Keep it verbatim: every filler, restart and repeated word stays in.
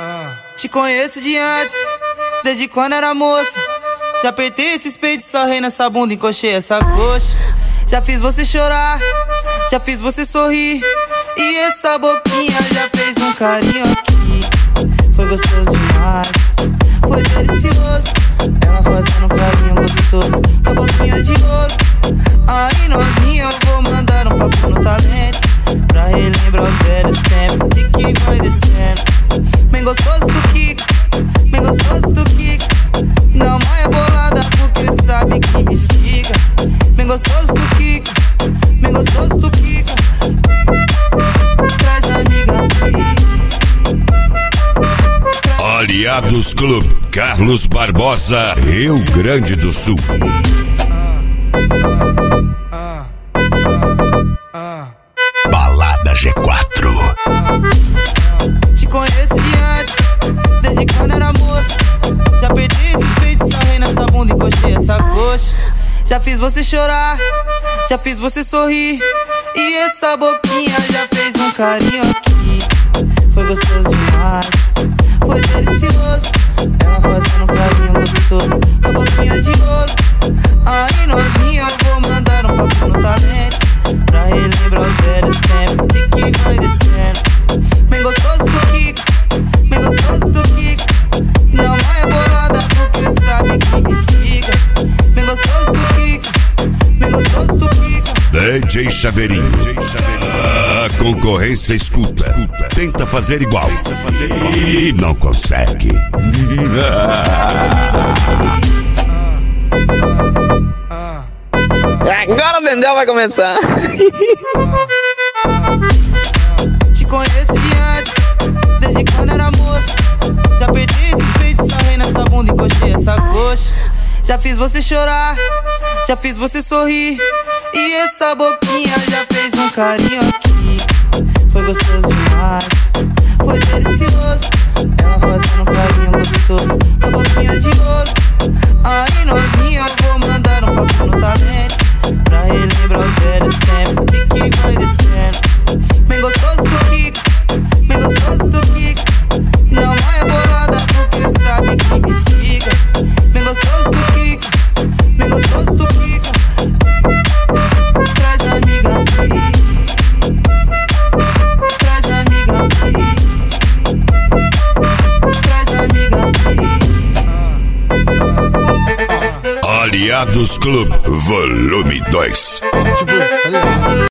Te conheço de antes, desde quando era moça. Já apertei esses peitos, sarrei nessa bunda, encoxei essa coxa. Já fiz você chorar, já fiz você sorrir. E essa boquinha já fez um carinho aqui. Foi gostoso demais, foi delicioso. Ela fazendo um carinho gostoso com a boquinha de ouro. Aí novinha, eu vou mandar um papo no talento, pra relembrar os velhos tempos e que vai descendo. Bem gostoso do Kiko, bem gostoso do Kiko. Não é bolada porque sabe que me siga. Bem gostoso do Kiko, bem gostoso do Kiko. Traz amiga aqui. Aliados Clube, Carlos Barbosa, Rio Grande do Sul. Balada G quatro. Te conheço de antes, desde quando era moça. Já perdi esses peitos, sarrei nessa bunda, encoxei essa coxa. Já fiz você chorar, já fiz você sorrir. E essa boquinha já fez um carinho aqui. Foi gostoso demais, foi delicioso. Ela fazendo um carinho gostoso com a boquinha de ouro. Aí novinha, eu vou mandar um papo no talento, pra relembrar os velhos tempos e que vai descendo. Bem gostoso do Kiko, bem gostoso do Kiko. Não é bolada porque sabe que me siga. Bem gostoso do Kiko, bem gostoso do Kiko. D J Chaveirinho, a concorrência escuta, tenta fazer igual e não consegue. Agora o Vendel vai começar. Te conheço de antes, desde quando era moça. Já perdi esses peitos, sarrei nessa bunda, encoxei essa coxa. Já fiz você chorar, já fiz você sorrir. E essa boquinha já fez um carinho aqui. Foi gostoso demais, foi delicioso. Ela fazendo um carinho gostoso com a boquinha de ouro. Aí novinha, eu vou mandar um papo no talento, pra relembrar os velhos tempos e que vai descendo. Bem gostoso do Kiko, bem gostoso do Kiko. Não é bolada porque sabe que me siga. Bem gostoso do Kiko, bem gostoso do Kiko. Traz amiga aqui, traz amiga aqui, traz amiga aqui. Aliados Clube, volume dois.